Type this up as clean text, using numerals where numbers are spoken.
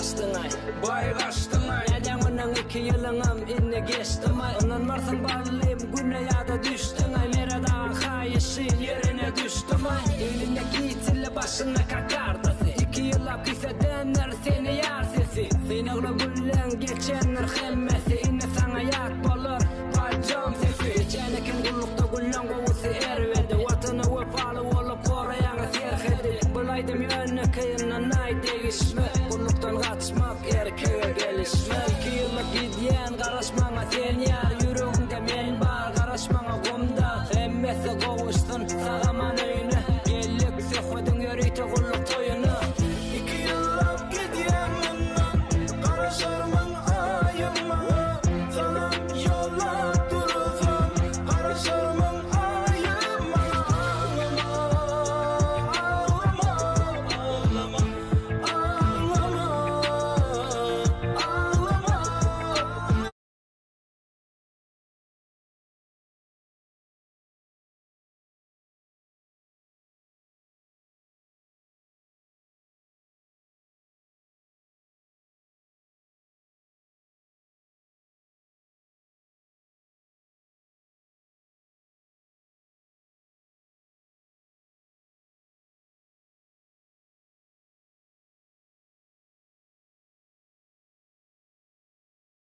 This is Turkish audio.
kaçtın ay, bay kaçtın ay. Neden onun 2 yılınım inne geçtim ay. Ondan varsın bağlıyım güne ya da düştün ay. Merada kayışı yerine düştüm ay. Eline gitille başına kakardı. 2 yıl hapise denir seni yar sesi. Seni oğlu güllen geçenler hemmesi. İnne sana yat bolur bacım sesi. Geçene kim gullukta güllen kovusu ervedi. Vatını vefalı olup korayanı serhedi. Bulaydım yönü kıyından ay değişme.